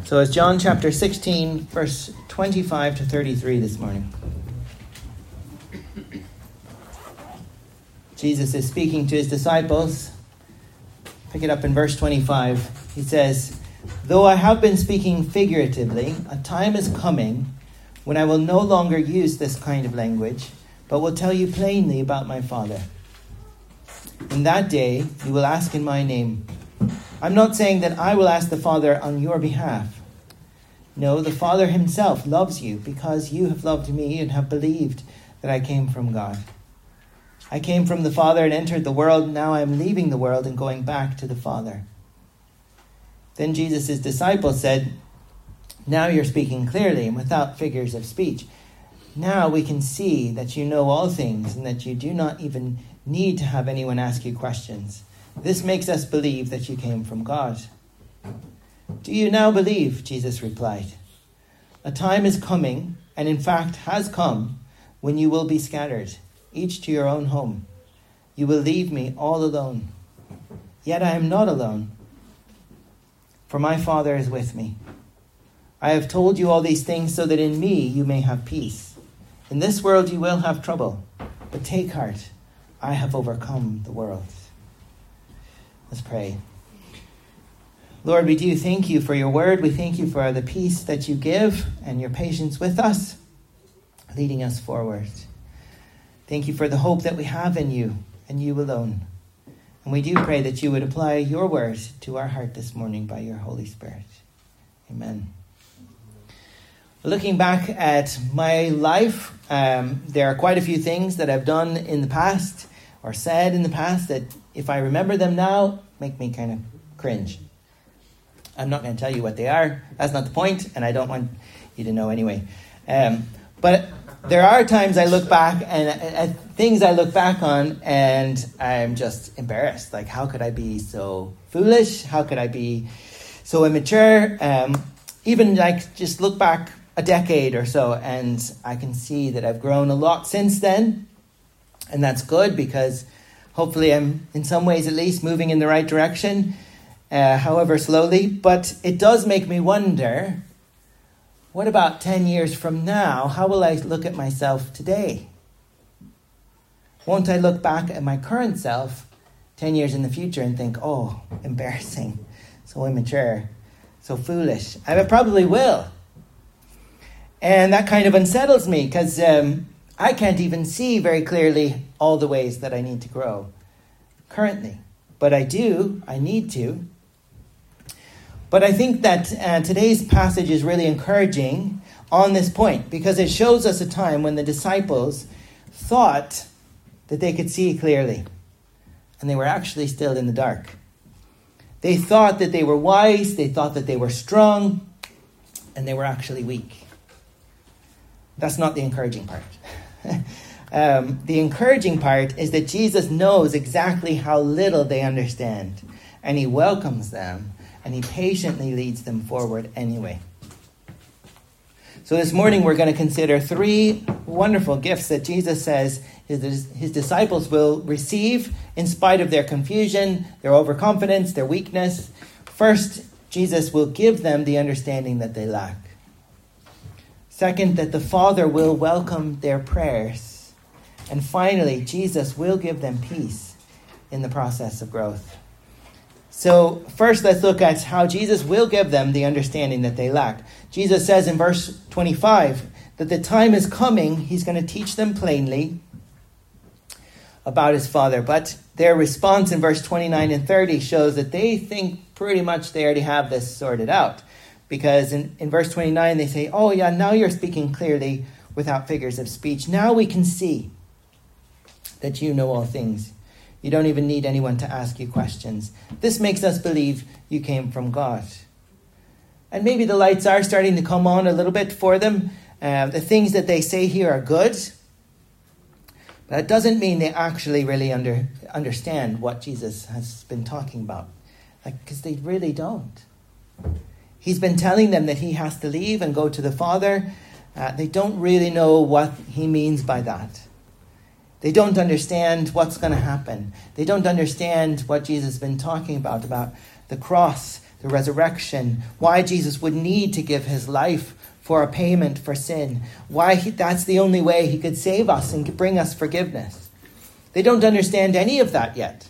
So it's John chapter 16, verse 25 to 33 this morning. Jesus is speaking to his disciples. Pick it up in verse 25. He says, "Though I have been speaking figuratively, a time is coming when I will no longer use this kind of language, but will tell you plainly about my Father. In that day, you will ask in my name. I'm not saying that I will ask the Father on your behalf. No, the Father himself loves you because you have loved me and have believed that I came from God. I came from the Father and entered the world. Now I am leaving the world and going back to the Father." Then Jesus' disciples said, "Now you're speaking clearly and without figures of speech. Now we can see that you know all things and that you do not even need to have anyone ask you questions. This makes us believe that you came from God." "Do you now believe?" Jesus replied. "A time is coming, and in fact has come, when you will be scattered, each to your own home. You will leave me all alone. Yet I am not alone, for my Father is with me. I have told you all these things so that in me you may have peace. In this world you will have trouble, but take heart, I have overcome the world." Let's pray. Lord, we do thank you for your word. We thank you for the peace that you give and your patience with us, leading us forward. Thank you for the hope that we have in you and you alone. And we do pray that you would apply your word to our heart this morning by your Holy Spirit. Amen. Looking back at my life, there are quite a few things that I've done in the past or said in the past that if I remember them now, make me kind of cringe. I'm not going to tell you what they are. That's not the point, and I don't want you to know anyway. But there are times I look back and things I look back on and I'm just embarrassed. Like, how could I be so foolish? How could I be so immature? Even like just look back a decade or so and I can see that I've grown a lot since then. And that's good because hopefully I'm in some ways at least moving in the right direction, however slowly. But it does make me wonder, what about 10 years from now? How will I look at myself today? Won't I look back at my current self 10 years in the future and think, oh, embarrassing, so immature, so foolish? I probably will. And that kind of unsettles me because I can't even see very clearly all the ways that I need to grow currently. But I need to. But I think that today's passage is really encouraging on this point because it shows us a time when the disciples thought that they could see clearly and they were actually still in the dark. They thought that they were wise, they thought that they were strong, and they were actually weak. That's not the encouraging part. The encouraging part is that Jesus knows exactly how little they understand, and he welcomes them, and he patiently leads them forward anyway. So this morning we're going to consider three wonderful gifts that Jesus says his disciples will receive in spite of their confusion, their overconfidence, their weakness. First, Jesus will give them the understanding that they lack. Second, that the Father will welcome their prayers. And finally, Jesus will give them peace in the process of growth. So first, let's look at how Jesus will give them the understanding that they lack. Jesus says in verse 25 that the time is coming, he's going to teach them plainly about his Father. But their response in verse 29 and 30 shows that they think pretty much they already have this sorted out. Because in verse 29, they say, oh yeah, now you're speaking clearly without figures of speech. Now we can see that you know all things. You don't even need anyone to ask you questions. This makes us believe you came from God. And maybe the lights are starting to come on a little bit for them. The things that they say here are good. But it doesn't mean they actually really understand what Jesus has been talking about. Because they really don't. He's been telling them that he has to leave and go to the Father. They don't really know what he means by that. They don't understand what's going to happen. They don't understand what Jesus has been talking about the cross, the resurrection, why Jesus would need to give his life for a payment for sin, that's the only way he could save us and bring us forgiveness. They don't understand any of that yet.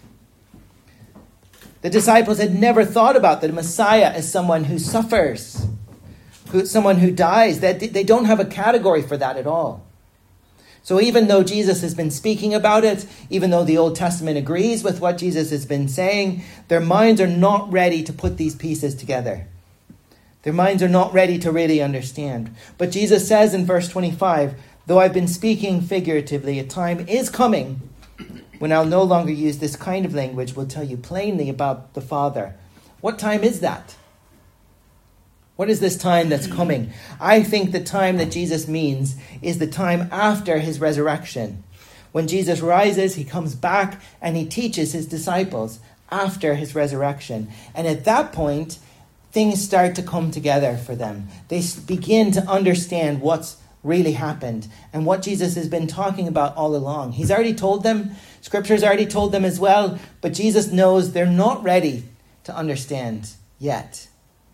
The disciples had never thought about the Messiah as someone who suffers, someone who dies. They don't have a category for that at all. So even though Jesus has been speaking about it, even though the Old Testament agrees with what Jesus has been saying, their minds are not ready to put these pieces together. Their minds are not ready to really understand. But Jesus says in verse 25, though I've been speaking figuratively, a time is coming when I'll no longer use this kind of language, will tell you plainly about the Father. What time is that? What is this time that's coming? I think the time that Jesus means is the time after his resurrection. When Jesus rises, he comes back and he teaches his disciples after his resurrection. And at that point, things start to come together for them. They begin to understand what's really happened and what Jesus has been talking about all along. He's already told them, Scripture's already told them as well, but Jesus knows they're not ready to understand yet.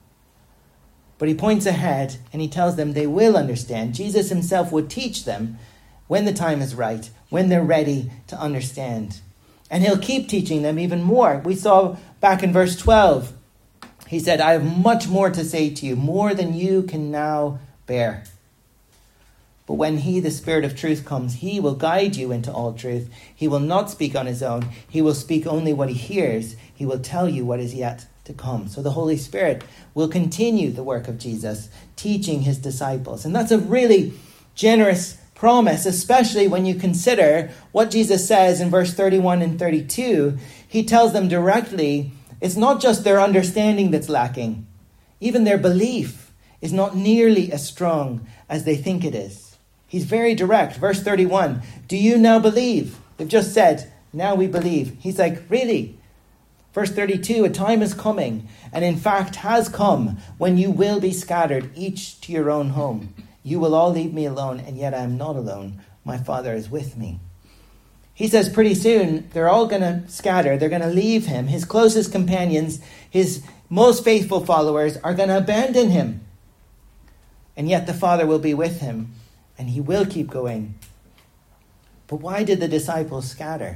But he points ahead and he tells them they will understand. Jesus himself would teach them when the time is right, when they're ready to understand. And he'll keep teaching them even more. We saw back in verse 12, he said, I have much more to say to you, more than you can now bear. But when he, the Spirit of truth, comes, he will guide you into all truth. He will not speak on his own. He will speak only what he hears. He will tell you what is yet to come. So the Holy Spirit will continue the work of Jesus, teaching his disciples. And that's a really generous promise, especially when you consider what Jesus says in verse 31 and 32. He tells them directly, it's not just their understanding that's lacking. Even their belief is not nearly as strong as they think it is. He's very direct. Verse 31, do you now believe? They've just said, now we believe. He's like, really? Verse 32, a time is coming, and in fact has come, when you will be scattered, each to your own home. You will all leave me alone, and yet I am not alone. My Father is with me. He says pretty soon, they're all going to scatter. They're going to leave him. His closest companions, his most faithful followers, are going to abandon him. And yet the Father will be with him, and he will keep going. But why did the disciples scatter?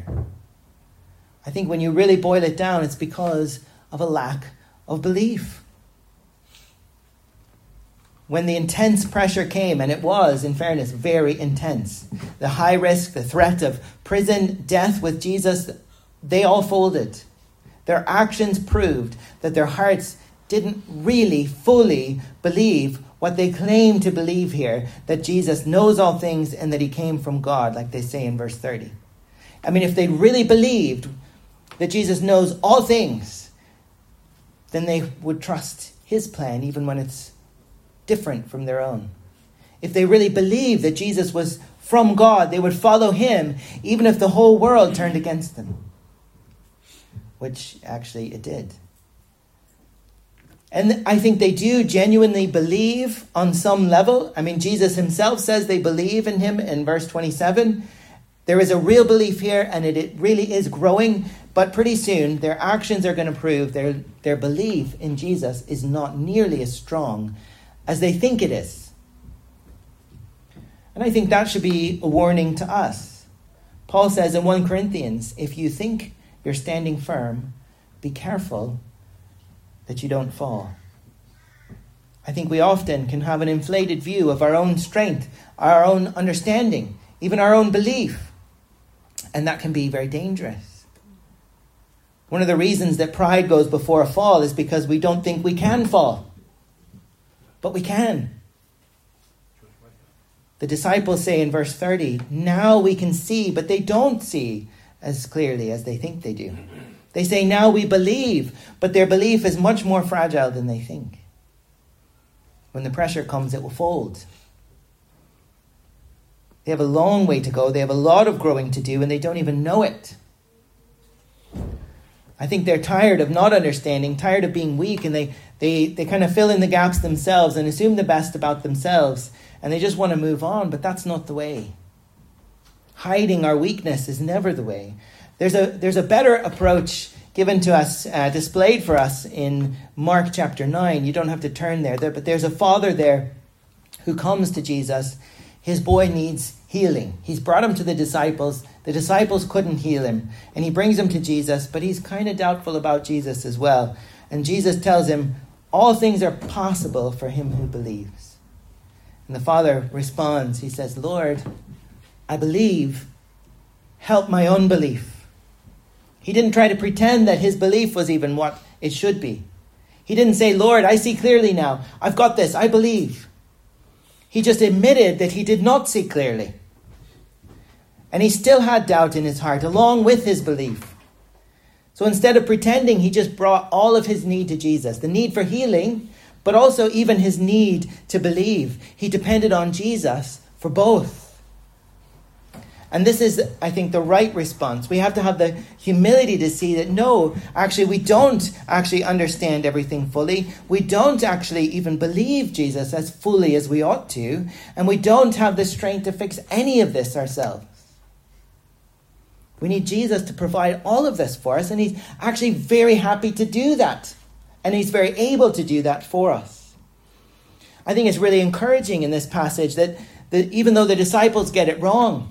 I think when you really boil it down, it's because of a lack of belief. When the intense pressure came, and it was, in fairness, very intense, the high risk, the threat of prison, death with Jesus, they all folded. Their actions proved that their hearts didn't really fully believe what they claim to believe here, that Jesus knows all things and that he came from God, like they say in verse 30. I mean, if they really believed that Jesus knows all things, then they would trust his plan even when it's different from their own. If they really believed that Jesus was from God, they would follow him even if the whole world turned against them. Which actually it did. And I think they do genuinely believe on some level. I mean, Jesus himself says they believe in him in verse 27. There is a real belief here, and it really is growing. But pretty soon, their actions are going to prove their belief in Jesus is not nearly as strong as they think it is. And I think that should be a warning to us. Paul says in 1 Corinthians, if you think you're standing firm, be careful that you don't fall. I think we often can have an inflated view of our own strength, our own understanding, even our own belief. And that can be very dangerous. One of the reasons that pride goes before a fall is because we don't think we can fall. But we can. The disciples say in verse 30, now we can see, but they don't see as clearly as they think they do. They say, now we believe, but their belief is much more fragile than they think. When the pressure comes, it will fold. They have a long way to go. They have a lot of growing to do, and they don't even know it. I think they're tired of not understanding, tired of being weak, and they kind of fill in the gaps themselves and assume the best about themselves, and they just want to move on, but that's not the way. Hiding our weakness is never the way. There's a better approach given to us, displayed for us in Mark chapter 9. You don't have to turn there, but there's a father there who comes to Jesus. His boy needs healing. He's brought him to the disciples. The disciples couldn't heal him. And he brings him to Jesus, but he's kind of doubtful about Jesus as well. And Jesus tells him, all things are possible for him who believes. And the father responds. He says, Lord, I believe. Help my unbelief. He didn't try to pretend that his belief was even what it should be. He didn't say, Lord, I see clearly now. I've got this. I believe. He just admitted that he did not see clearly. And he still had doubt in his heart, along with his belief. So instead of pretending, he just brought all of his need to Jesus. The need for healing, but also even his need to believe. He depended on Jesus for both. And this is, I think, the right response. We have to have the humility to see that, no, actually, we don't actually understand everything fully. We don't actually even believe Jesus as fully as we ought to. And we don't have the strength to fix any of this ourselves. We need Jesus to provide all of this for us. And he's actually very happy to do that. And he's very able to do that for us. I think it's really encouraging in this passage that even though the disciples get it wrong,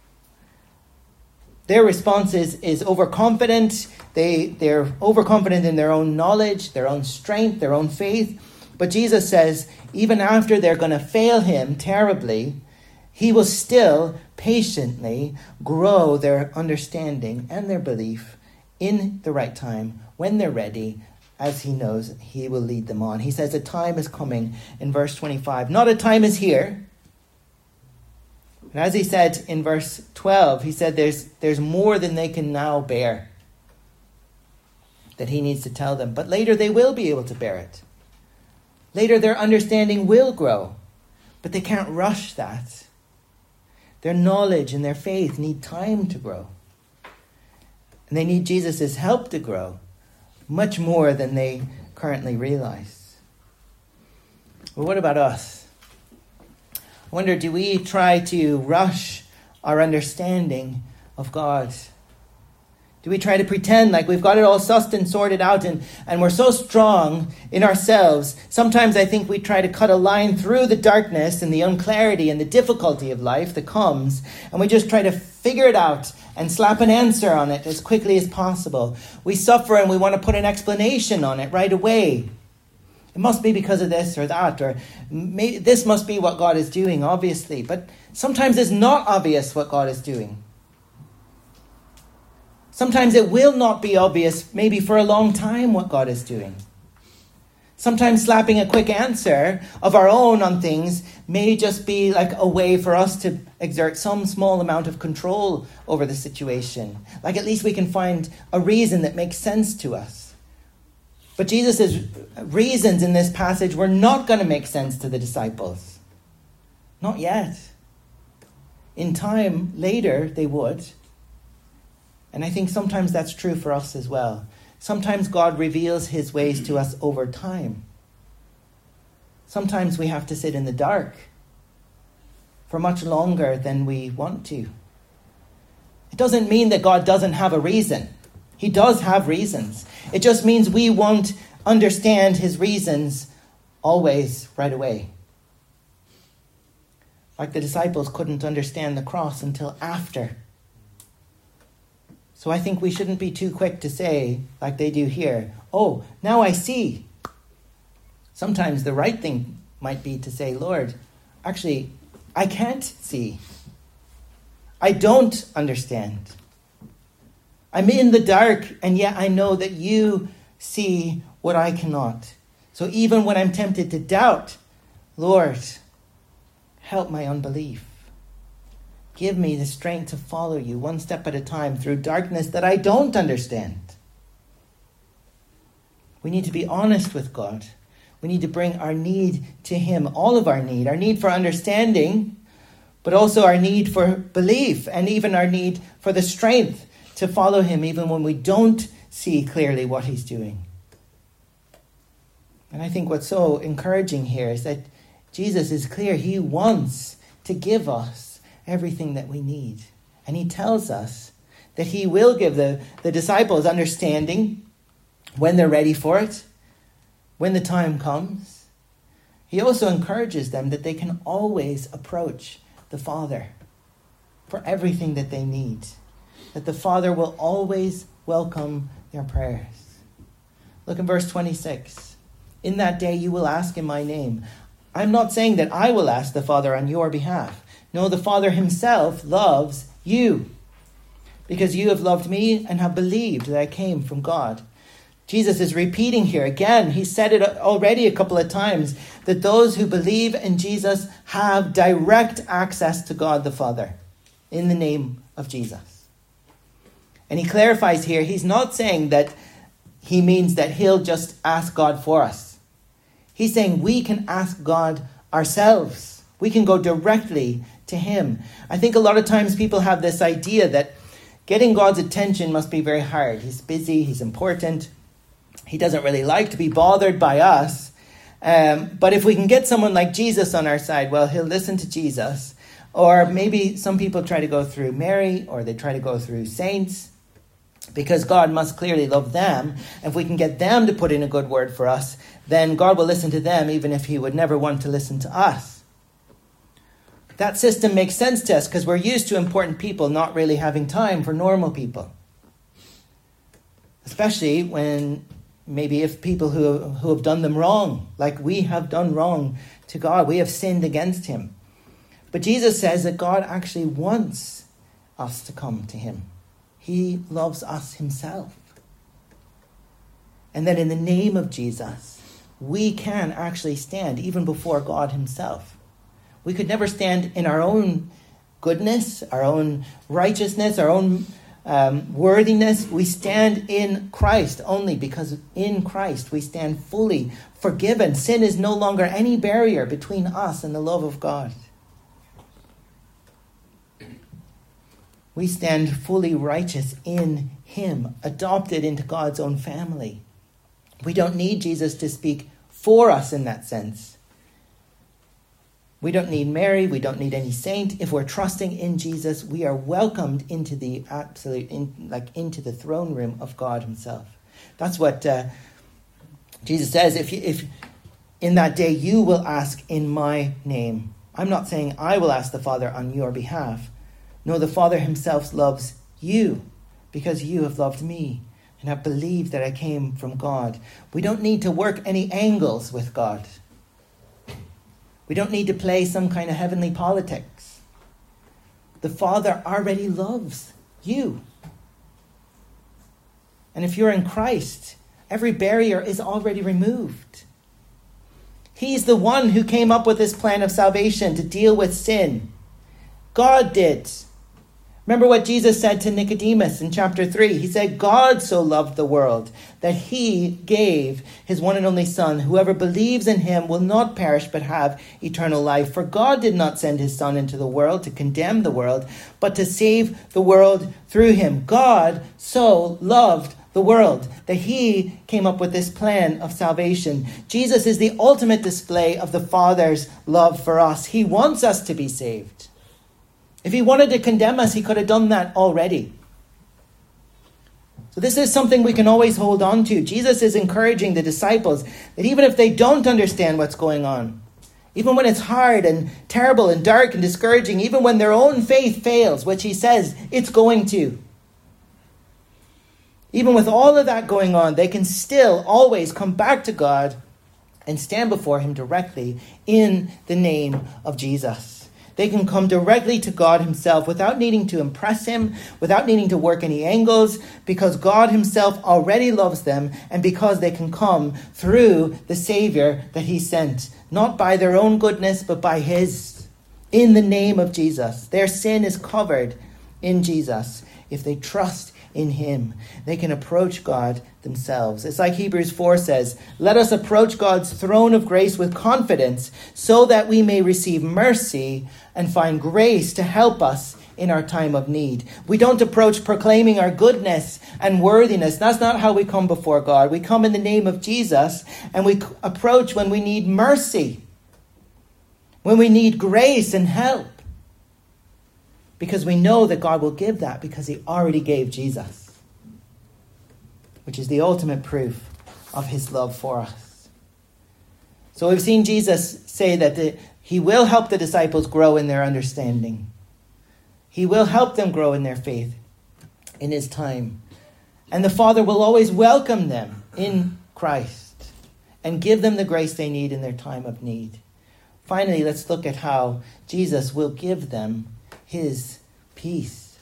their response is overconfident. They're overconfident in their own knowledge, their own strength, their own faith. But Jesus says, even after they're going to fail him terribly, he will still patiently grow their understanding and their belief in the right time, when they're ready, as he knows he will lead them on. He says a time is coming in verse 25. Not a time is here. And as he said in verse 12, he said there's more than they can now bear that he needs to tell them. But later they will be able to bear it. Later their understanding will grow. But they can't rush that. Their knowledge and their faith need time to grow. And they need Jesus' help to grow much more than they currently realize. Well, what about us? I wonder, do we try to rush our understanding of God? Do we try to pretend like we've got it all sussed and sorted out and we're so strong in ourselves? Sometimes I think we try to cut a line through the darkness and the unclarity and the difficulty of life that comes, and we just try to figure it out and slap an answer on it as quickly as possible. We suffer and we want to put an explanation on it right away. It must be because of this or that, or this must be what God is doing, obviously. But sometimes it's not obvious what God is doing. Sometimes it will not be obvious, maybe for a long time, what God is doing. Sometimes slapping a quick answer of our own on things may just be like a way for us to exert some small amount of control over the situation. Like at least we can find a reason that makes sense to us. But Jesus' reasons in this passage were not going to make sense to the disciples. Not yet. In time, later, they would. And I think sometimes that's true for us as well. Sometimes God reveals his ways to us over time. Sometimes we have to sit in the dark for much longer than we want to. It doesn't mean that God doesn't have a reason. He does have reasons. It just means we won't understand his reasons always right away. Like the disciples couldn't understand the cross until after. So I think we shouldn't be too quick to say, like they do here, oh, now I see. Sometimes the right thing might be to say, Lord, actually, I can't see. I don't understand. I'm in the dark, and yet I know that you see what I cannot. So even when I'm tempted to doubt, Lord, help my unbelief. Give me the strength to follow you one step at a time through darkness that I don't understand. We need to be honest with God. We need to bring our need to him, all of our need for understanding, but also our need for belief, and even our need for the strength to follow him even when we don't see clearly what he's doing. And I think what's so encouraging here is that Jesus is clear. He wants to give us everything that we need. And he tells us that he will give the disciples understanding when they're ready for it, when the time comes. He also encourages them that they can always approach the Father for everything that they need, that the Father will always welcome their prayers. Look in verse 26. In that day you will ask in my name. I'm not saying that I will ask the Father on your behalf. No, the Father himself loves you, because you have loved me and have believed that I came from God. Jesus is repeating here again. He said it already a couple of times, that those who believe in Jesus have direct access to God the Father in the name of Jesus. And he clarifies here, he's not saying that he means that he'll just ask God for us. He's saying we can ask God ourselves. We can go directly to him. I think a lot of times people have this idea that getting God's attention must be very hard. He's busy, he's important. He doesn't really like to be bothered by us. But if we can get someone like Jesus on our side, well, he'll listen to Jesus. Or maybe some people try to go through Mary, or they try to go through saints, because God must clearly love them. If we can get them to put in a good word for us, then God will listen to them, even if he would never want to listen to us. That system makes sense to us because we're used to important people not really having time for normal people. Especially when maybe if people who have done them wrong, like we have done wrong to God, we have sinned against him. But Jesus says that God actually wants us to come to him. He loves us himself. And that in the name of Jesus, we can actually stand even before God himself. We could never stand in our own goodness, our own righteousness, our own worthiness. We stand in Christ only because in Christ we stand fully forgiven. Sin is no longer any barrier between us and the love of God. We stand fully righteous in him, adopted into God's own family. We don't need Jesus to speak for us in that sense. We don't need Mary. We don't need any saint. If we're trusting in Jesus, we are welcomed into the into the throne room of God himself. That's what Jesus says. If in that day you will ask in my name. I'm not saying I will ask the Father on your behalf. No, the Father himself loves you because you have loved me and have believed that I came from God. We don't need to work any angles with God. We don't need to play some kind of heavenly politics. The Father already loves you. And if you're in Christ, every barrier is already removed. He's the one who came up with this plan of salvation to deal with sin. God did. Remember what Jesus said to Nicodemus in chapter 3. He said, God so loved the world that he gave his one and only Son. Whoever believes in him will not perish but have eternal life. For God did not send his Son into the world to condemn the world, but to save the world through him. God so loved the world that he came up with this plan of salvation. Jesus is the ultimate display of the Father's love for us. He wants us to be saved. If he wanted to condemn us, he could have done that already. So this is something we can always hold on to. Jesus is encouraging the disciples that even if they don't understand what's going on, even when it's hard and terrible and dark and discouraging, even when their own faith fails, which he says it's going to, even with all of that going on, they can still always come back to God and stand before him directly in the name of Jesus. They can come directly to God himself without needing to impress him, without needing to work any angles, because God himself already loves them and because they can come through the Savior that he sent, not by their own goodness, but by his, in the name of Jesus. Their sin is covered in Jesus. If they trust in him, they can approach God themselves. It's like Hebrews 4 says, let us approach God's throne of grace with confidence so that we may receive mercy and find grace to help us in our time of need. We don't approach proclaiming our goodness and worthiness. That's not how we come before God. We come in the name of Jesus, and we approach when we need mercy, when we need grace and help. Because we know that God will give that because he already gave Jesus, which is the ultimate proof of his love for us. So we've seen Jesus say that he will help the disciples grow in their understanding. He will help them grow in their faith in his time. And the Father will always welcome them in Christ and give them the grace they need in their time of need. Finally, let's look at how Jesus will give them his peace.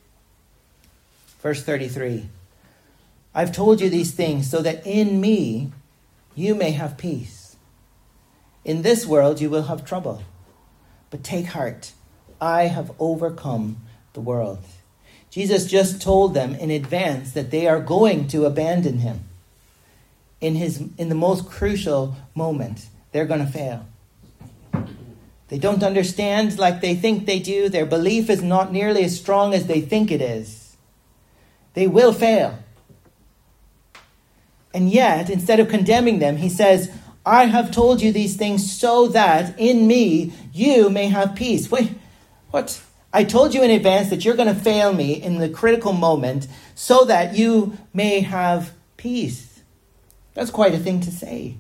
Verse 33. I've told you these things so that in me you may have peace. In this world you will have trouble, but take heart. I have overcome the world. Jesus just told them in advance that they are going to abandon him. In the most crucial moment, they're going to fail. They don't understand like they think they do. Their belief is not nearly as strong as they think it is. They will fail. And yet, instead of condemning them, he says, I have told you these things so that in me you may have peace. Wait, what? I told you in advance that you're going to fail me in the critical moment so that you may have peace. That's quite a thing to say.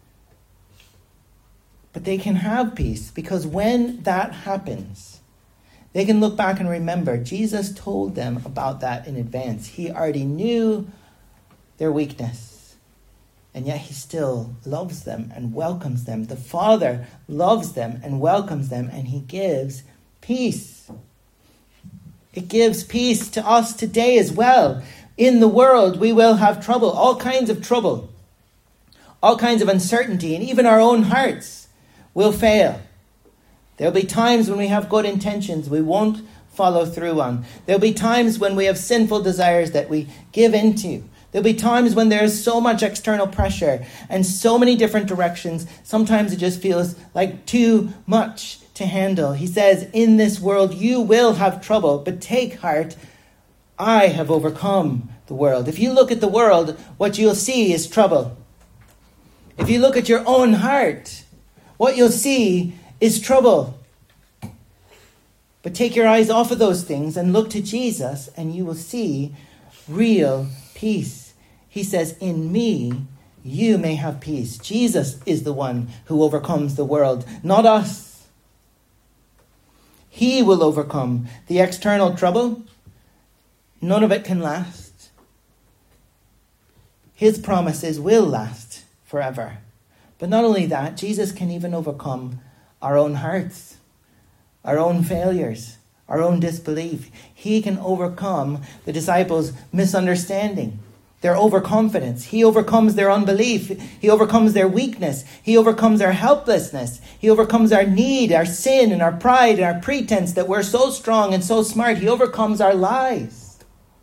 But they can have peace because when that happens, they can look back and remember Jesus told them about that in advance. He already knew their weakness, and yet he still loves them and welcomes them. The Father loves them and welcomes them, and he gives peace. It gives peace to us today as well. In the world, we will have trouble, all kinds of trouble, all kinds of uncertainty, and even our own hearts will fail. There'll be times when we have good intentions we won't follow through on. There'll be times when we have sinful desires that we give into. There'll be times when there's so much external pressure and so many different directions. Sometimes it just feels like too much to handle. He says, in this world you will have trouble, but take heart. I have overcome the world. If you look at the world, what you'll see is trouble. If you look at your own heart, what you'll see is trouble. But take your eyes off of those things and look to Jesus, and you will see real peace. He says, in me, you may have peace. Jesus is the one who overcomes the world, not us. He will overcome the external trouble. None of it can last. His promises will last forever. But not only that, Jesus can even overcome our own hearts, our own failures, our own disbelief. He can overcome the disciples' misunderstanding, their overconfidence. He overcomes their unbelief. He overcomes their weakness. He overcomes our helplessness. He overcomes our need, our sin, and our pride, and our pretense that we're so strong and so smart. He overcomes our lies.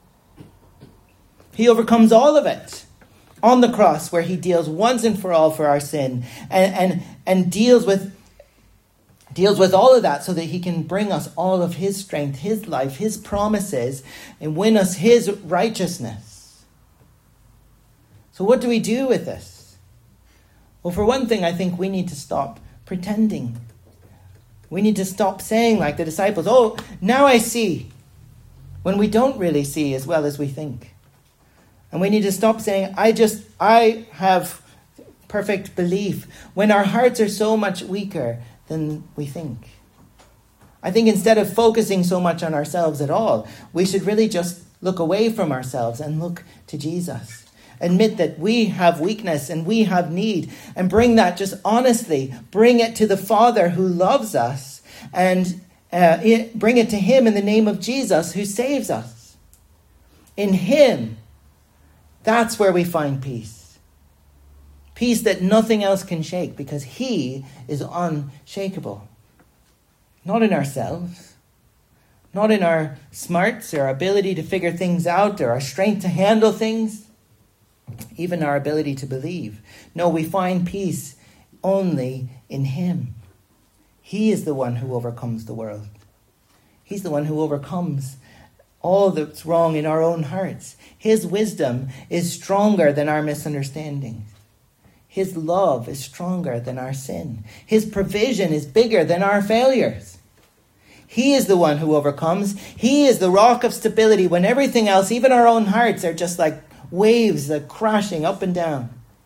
He overcomes all of it on the cross, where he deals once and for all for our sin and deals with all of that so that he can bring us all of his strength, his life, his promises, and win us his righteousness. So what do we do with this? Well, for one thing, I think we need to stop pretending. We need to stop saying like the disciples, oh, now I see, when we don't really see as well as we think. And we need to stop saying, I have perfect belief, when our hearts are so much weaker than we think. I think instead of focusing so much on ourselves at all, we should really just look away from ourselves and look to Jesus. Admit that we have weakness and we have need, and bring that just honestly, bring it to the Father who loves us, and bring it to him in the name of Jesus who saves us. In him, that's where we find peace. Peace that nothing else can shake, because he is unshakable. Not in ourselves. Not in our smarts or our ability to figure things out or our strength to handle things. Even our ability to believe. No, we find peace only in him. He is the one who overcomes the world. He's the one who overcomes all that's wrong in our own hearts. His wisdom is stronger than our misunderstandings. His love is stronger than our sin. His provision is bigger than our failures. He is the one who overcomes. He is the rock of stability when everything else, even our own hearts, are just like waves that crashing up and down.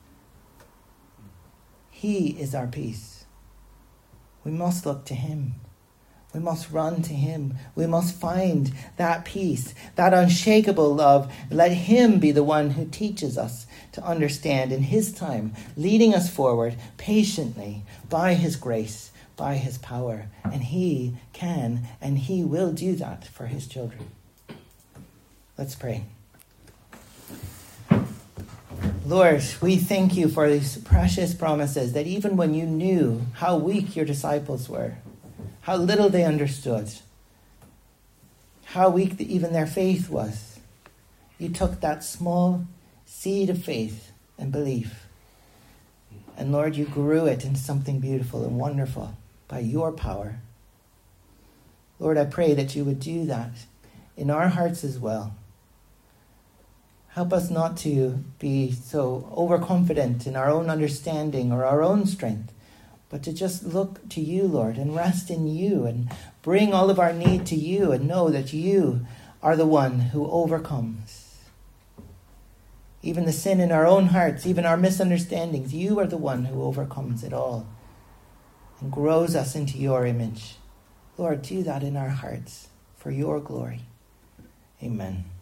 He is our peace. We must look to him. We must run to him. We must find that peace, that unshakable love. Let him be the one who teaches us to understand in his time, leading us forward patiently by his grace, by his power. And he can and he will do that for his children. Let's pray. Lord, we thank you for these precious promises that even when you knew how weak your disciples were, how little they understood, how weak even their faith was, you took that small seed of faith and belief. And Lord, you grew it into something beautiful and wonderful by your power. Lord, I pray that you would do that in our hearts as well. Help us not to be so overconfident in our own understanding or our own strength, but to just look to you, Lord, and rest in you and bring all of our need to you and know that you are the one who overcomes. Even the sin in our own hearts, even our misunderstandings, you are the one who overcomes it all and grows us into your image. Lord, do that in our hearts for your glory. Amen.